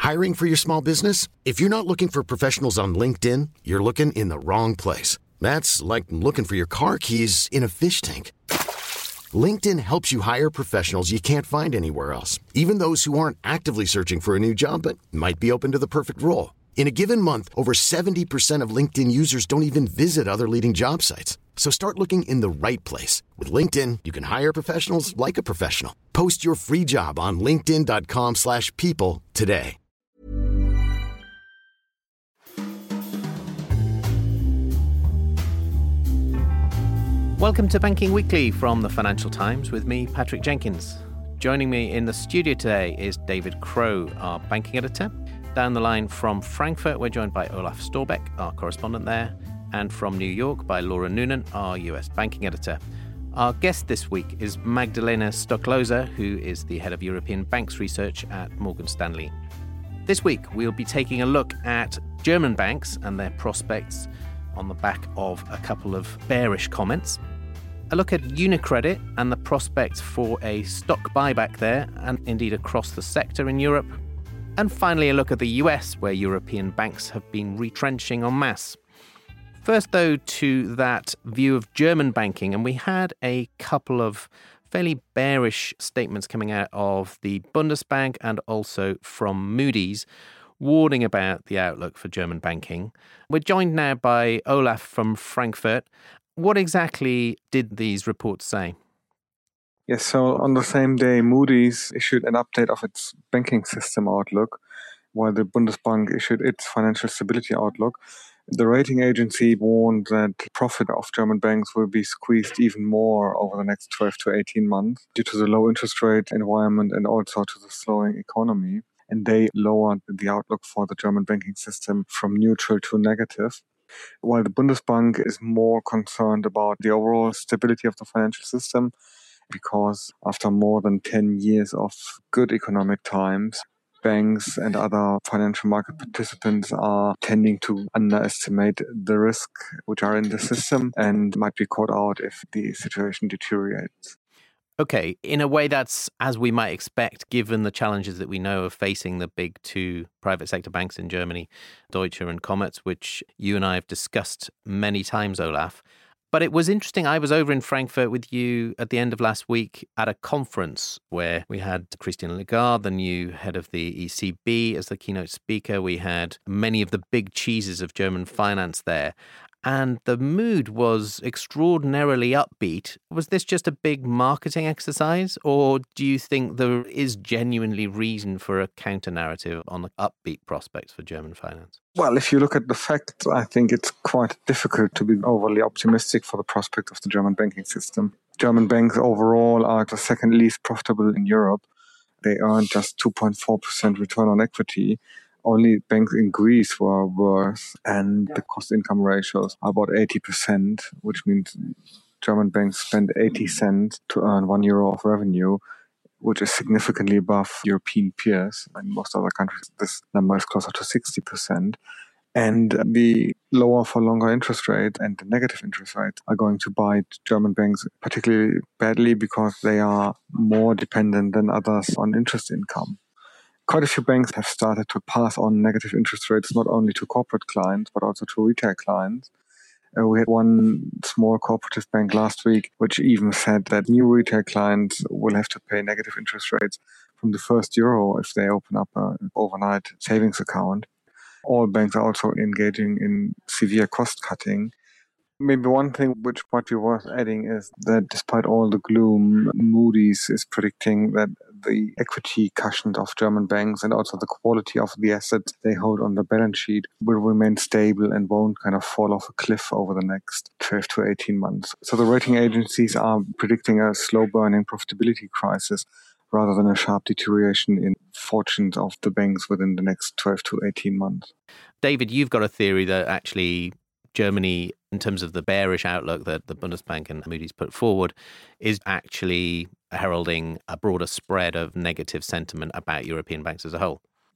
Hiring for your small business? If you're not looking for professionals on LinkedIn, you're looking in the wrong place. That's like looking for your car keys in a fish tank. LinkedIn helps you hire professionals you can't find anywhere else, even those who aren't actively searching for a new job but might be open to the perfect role. In a given month, over 70% of LinkedIn users don't even visit other leading job sites. So start looking in the right place. With LinkedIn, you can hire professionals like a professional. Post your free job on linkedin.com/people today. Welcome to Banking Weekly from the Financial Times with me, Patrick Jenkins. Joining me in the studio today is David Crow, our banking editor. Down the line from Frankfurt, we're joined by Olaf Storbeck, our correspondent there, and from New York by Laura Noonan, our US banking editor. Our guest this week is Magdalena Stoklosa, who is the head of European Banks Research at Morgan Stanley. This week, we'll be taking a look at German banks and their prospects on the back of a couple of bearish comments. A look at UniCredit and the prospects for a stock buyback there and indeed across the sector in Europe. And finally, a look at the US, where European banks have been retrenching en masse. First, though, to that view of German banking, and we had a couple of fairly bearish statements coming out of the Bundesbank and also from Moody's, warning about the outlook for German banking. We're joined now by Olaf from Frankfurt. What exactly did these reports say? Yes, so on the same day, Moody's issued an update of its banking system outlook, while the Bundesbank issued its financial stability outlook. The rating agency warned that profit of German banks will be squeezed even more over the next 12 to 18 months due to the low interest rate environment and also to the slowing economy. And they lowered the outlook for the German banking system from neutral to negative, while the Bundesbank is more concerned about the overall stability of the financial system, because after more than 10 years of good economic times, banks and other financial market participants are tending to underestimate the risk which are in the system and might be caught out if the situation deteriorates. Okay, in a way that's as we might expect, given the challenges that we know of facing the big two private sector banks in Germany, Deutsche and Commerz, which you and I have discussed many times, Olaf. But it was interesting. I was over in Frankfurt with you at the end of last week at a conference where we had Christine Lagarde, the new head of the ECB, as the keynote speaker. We had many of the big cheeses of German finance there. And the mood was extraordinarily upbeat. Was this just a big marketing exercise, or do you think there is genuinely reason for a counter-narrative on the upbeat prospects for German finance? Well, if you look at the facts, I think it's quite difficult to be overly optimistic for the prospect of the German banking system. German banks overall are the second least profitable in Europe. They earned just 2.4% return on equity. Only banks in Greece were worse, and the cost-income ratios are about 80%, which means German banks spend 80 cents to earn €1 of revenue, which is significantly above European peers. In most other countries, this number is closer to 60%. And the lower for longer interest rate and the negative interest rate are going to bite German banks particularly badly because they are more dependent than others on interest income. Quite a few banks have started to pass on negative interest rates not only to corporate clients, but also to retail clients. We had one small cooperative bank last week, which even said that new retail clients will have to pay negative interest rates from the first euro if they open up an overnight savings account. All banks are also engaging in severe cost cutting. Maybe one thing which might be worth adding is that despite all the gloom, Moody's is predicting that the equity cushion of German banks and also the quality of the assets they hold on the balance sheet will remain stable and won't kind of fall off a cliff over the next 12 to 18 months. So the rating agencies are predicting a slow-burning profitability crisis rather than a sharp deterioration in fortunes of the banks within the next 12 to 18 months. David, you've got a theory that actually Germany, in terms of the bearish outlook that the Bundesbank and Moody's put forward, is actually heralding a broader spread of negative sentiment about European banks as a whole.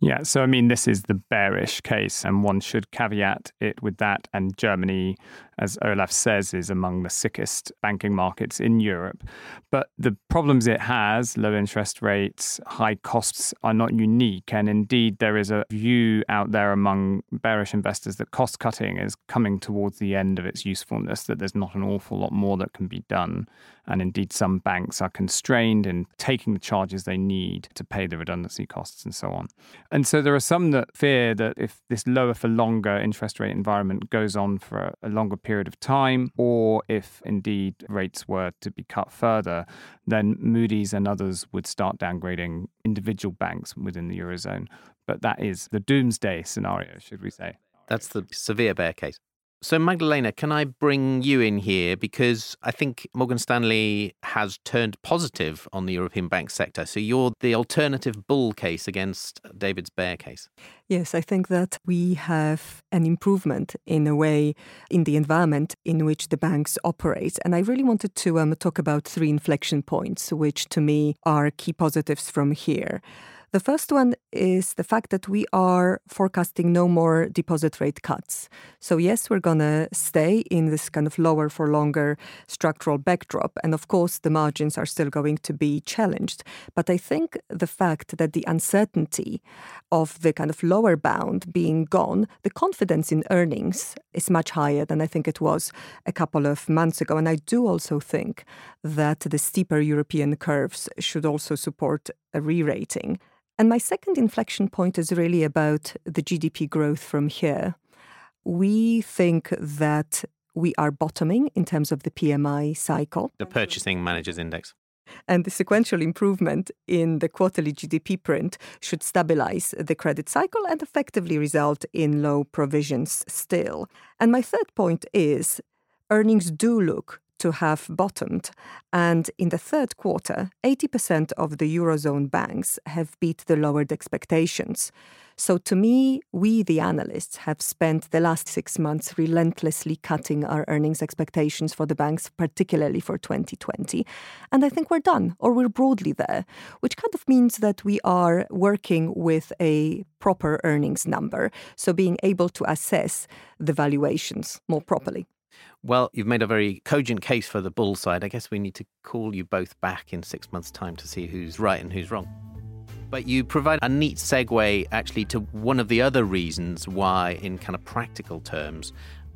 Yeah, so I mean, this is the bearish case, and one should caveat it with that. And Germany, as Olaf says, is among the sickest banking markets in Europe. But the problems it has, low interest rates, high costs, are not unique. And indeed, there is a view out there among bearish investors that cost cutting is coming towards the end of its usefulness, that there's not an awful lot more that can be done. And indeed, some banks are constrained in taking the charges they need to pay the redundancy costs and so on. And so there are some that fear that if this lower for longer interest rate environment goes on for a longer period of time, or if indeed rates were to be cut further, then Moody's and others would start downgrading individual banks within the Eurozone. But that is the doomsday scenario, should we say. That's the severe bear case. So, Magdalena, can I bring you in here? Because I think Morgan Stanley has turned positive on the European bank sector. So you're the alternative bull case against David's bear case. Yes, I think that we have an improvement in a way in the environment in which the banks operate. And I really wanted to talk about 3 inflection points, which to me are key positives from here. The first one is the fact that we are forecasting no more deposit rate cuts. So yes, we're going to stay in this kind of lower for longer structural backdrop. And of course, the margins are still going to be challenged. But I think the fact that the uncertainty of the kind of lower bound being gone, the confidence in earnings is much higher than I think it was a couple of months ago. And I do also think that the steeper European curves should also support a re-rating. And my second inflection point is really about the GDP growth from here. We think that we are bottoming in terms of the PMI cycle. The Purchasing Managers' Index. And the sequential improvement in the quarterly GDP print should stabilize the credit cycle and effectively result in low provisions still. And my third point is earnings do look to have bottomed. And in the third quarter, 80% of the Eurozone banks have beat the lowered expectations. So to me, we, the analysts, have spent the last 6 months relentlessly cutting our earnings expectations for the banks, particularly for 2020. And I think we're done, or we're broadly there, which kind of means that we are working with a proper earnings number, so being able to assess the valuations more properly. Well, you've made a very cogent case for the bull side. I guess we need to call you both back in 6 months' time to see who's right and who's wrong. But you provide a neat segue actually to one of the other reasons why, in kind of practical terms,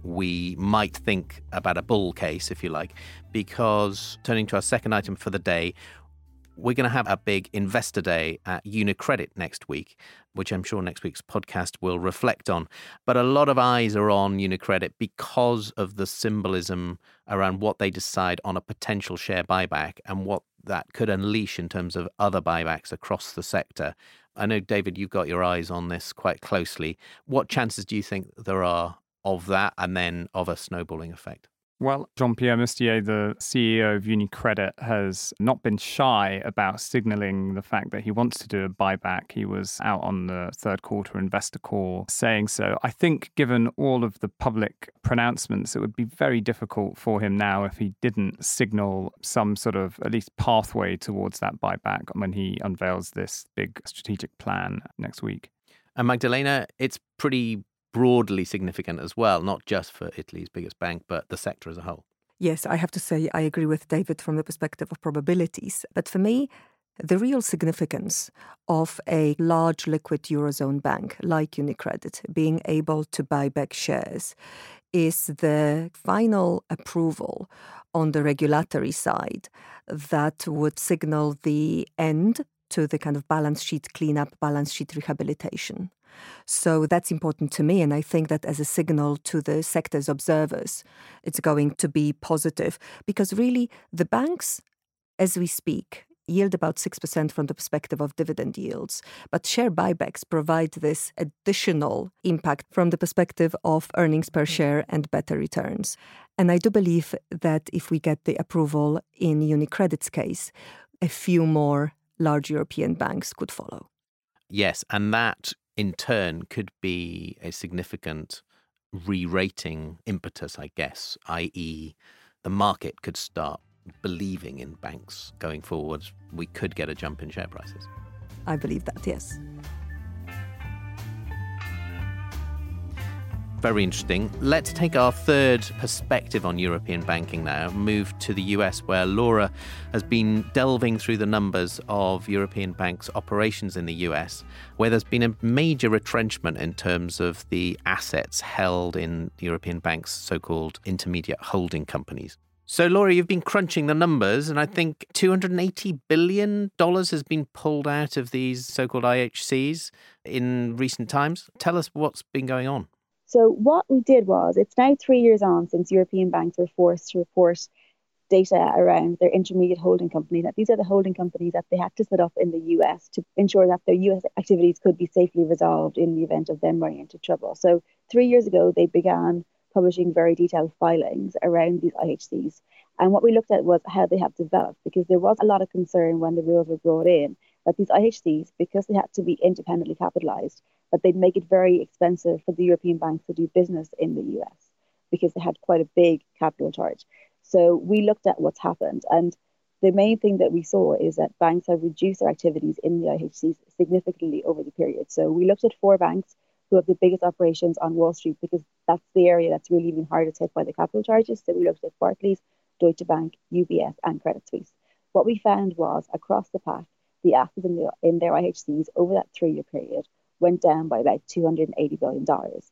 we might think about a bull case, if you like, because turning to our second item for the day, we're going to have a big investor day at UniCredit next week, which I'm sure next week's podcast will reflect on. But a lot of eyes are on UniCredit because of the symbolism around what they decide on a potential share buyback and what that could unleash in terms of other buybacks across the sector. I know, David, you've got your eyes on this quite closely. What chances do you think there are of that and then of a snowballing effect? Well, Jean-Pierre Mustier, the CEO of UniCredit, has not been shy about signalling the fact that he wants to do a buyback. He was out on the third quarter investor call saying so. I think given all of the public pronouncements, it would be very difficult for him now if he didn't signal some sort of at least pathway towards that buyback when he unveils this big strategic plan next week. And Magdalena, it's pretty broadly significant as well, not just for Italy's biggest bank, but the sector as a whole. Yes, I have to say I agree with David from the perspective of probabilities. But for me, the real significance of a large liquid Eurozone bank like UniCredit being able to buy back shares is the final approval on the regulatory side that would signal the end to the kind of balance sheet cleanup, balance sheet rehabilitation. So that's important to me, and I think that as a signal to the sector's observers, it's going to be positive because really the banks, as we speak, yield about 6% from the perspective of dividend yields, but share buybacks provide this additional impact from the perspective of earnings per share and better returns. And I do believe that if we get the approval in UniCredit's case, a few more large European banks could follow. Yes, and that in turn could be a significant re-rating impetus, I guess, i.e. the market could start believing in banks going forward. We could get a jump in share prices. I believe that, yes. Very interesting. Let's take our third perspective on European banking now, move to the US, where Laura has been delving through the numbers of European banks' operations in the US, where there's been a major retrenchment in terms of the assets held in European banks' so-called intermediate holding companies. So, Laura, you've been crunching the numbers, and I think $280 billion has been pulled out of these so-called IHCs in recent times. Tell us what's been going on. So what we did was, it's now 3 years on since European banks were forced to report data around their intermediate holding companies. These are the holding companies that they had to set up in the US to ensure that their US activities could be safely resolved in the event of them running into trouble. So 3 years ago, they began publishing very detailed filings around these IHCs. And what we looked at was how they have developed, because there was a lot of concern when the rules were brought in that these IHCs, because they had to be independently capitalized, that they'd make it very expensive for the European banks to do business in the US because they had quite a big capital charge. So we looked at what's happened. And the main thing that we saw is that banks have reduced their activities in the IHCs significantly over the period. So we looked at 4 banks who have the biggest operations on Wall Street, because that's the area that's really been hardest hit by the capital charges. So we looked at Barclays, Deutsche Bank, UBS, and Credit Suisse. What we found was, across the pack, the assets in their IHCs over that 3-year period went down by about $280 billion.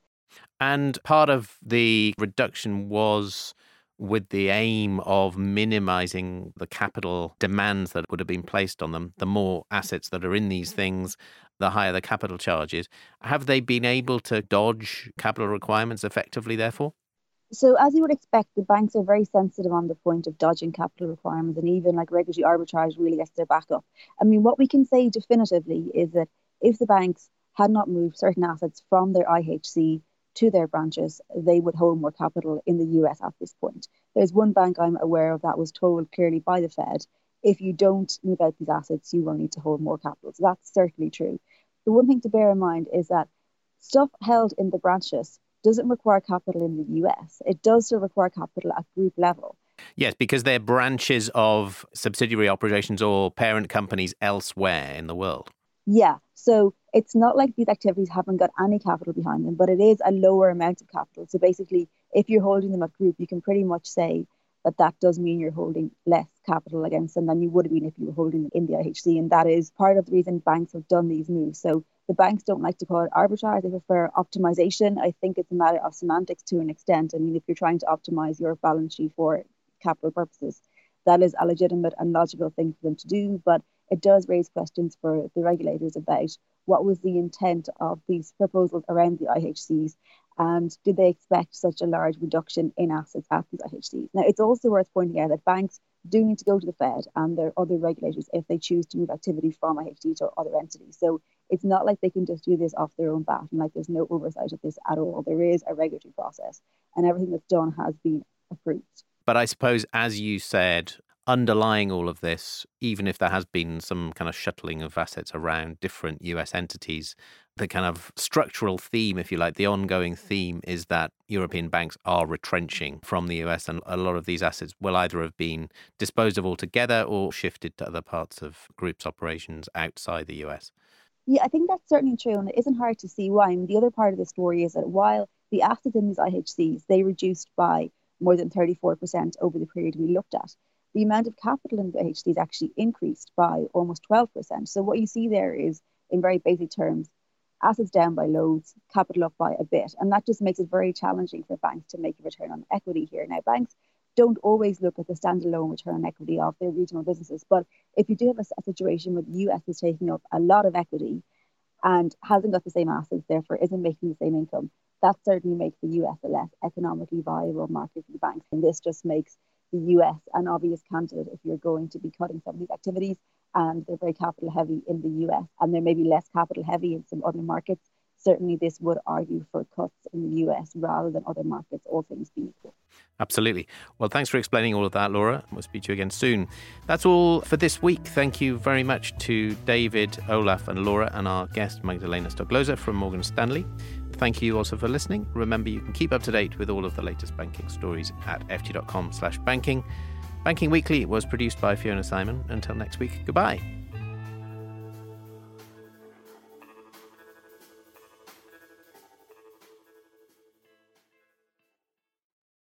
And part of the reduction was with the aim of minimizing the capital demands that would have been placed on them. The more assets that are in these things, the higher the capital charges. Have they been able to dodge capital requirements effectively, therefore? So as you would expect, the banks are very sensitive on the point of dodging capital requirements, and even like regulatory arbitrage really gets their back up. I mean, what we can say definitively is that if the banks had not moved certain assets from their IHC to their branches, they would hold more capital in the US at this point. There's one bank I'm aware of that was told clearly by the Fed, if you don't move out these assets, you will need to hold more capital. So that's certainly true. The one thing to bear in mind is that stuff held in the branches doesn't require capital in the US. It does still require capital at group level. Yes, because they're branches of subsidiary operations or parent companies elsewhere in the world. Yeah, so it's not like these activities haven't got any capital behind them, but it is a lower amount of capital. So basically, if you're holding them at group, you can pretty much say that does mean you're holding less capital against them than you would have been if you were holding them in the IHC. And that is part of the reason banks have done these moves. So the banks don't like to call it arbitrage. They prefer optimization. I think it's a matter of semantics to an extent. I mean, if you're trying to optimize your balance sheet for capital purposes, that is a legitimate and logical thing for them to do. But it does raise questions for the regulators about what was the intent of these proposals around the IHCs, and did they expect such a large reduction in assets at these IHCs? Now, it's also worth pointing out that banks do need to go to the Fed and their other regulators if they choose to move activity from IHC to other entities. So it's not like they can just do this off their own bat, and like there's no oversight of this at all. There is a regulatory process, and everything that's done has been approved. But I suppose, as you said, underlying all of this, even if there has been some kind of shuttling of assets around different US entities, the kind of structural theme, if you like, the ongoing theme is that European banks are retrenching from the US, and a lot of these assets will either have been disposed of altogether or shifted to other parts of groups' operations outside the US. Yeah, I think that's certainly true, and it isn't hard to see why. I mean, the other part of the story is that while the assets in these IHCs, they reduced by more than 34% over the period we looked at, the amount of capital in the IHCs actually increased by almost 12%. So what you see there is, in very basic terms, assets down by loads, capital up by a bit. And that just makes it very challenging for banks to make a return on equity here. Now, banks don't always look at the standalone return on equity of their regional businesses. But if you do have a situation where the US is taking up a lot of equity and hasn't got the same assets, therefore isn't making the same income, that certainly makes the US a less economically viable market for the banks. And this just makes the US an obvious candidate if you're going to be cutting some of these activities, and they're very capital heavy in the US, and they're maybe less capital heavy in some other markets. Certainly this would argue for cuts in the US rather than other markets, all things being equal. Absolutely. Well, thanks for explaining all of that, Laura. We'll speak to you again soon. That's all for this week. Thank you very much to David, Olaf and Laura, and our guest Magdalena Stoklosa from Morgan Stanley. Thank you also for listening. Remember, you can keep up to date with all of the latest banking stories at ft.com/banking. Banking Weekly was produced by Fiona Simon. Until next week, goodbye.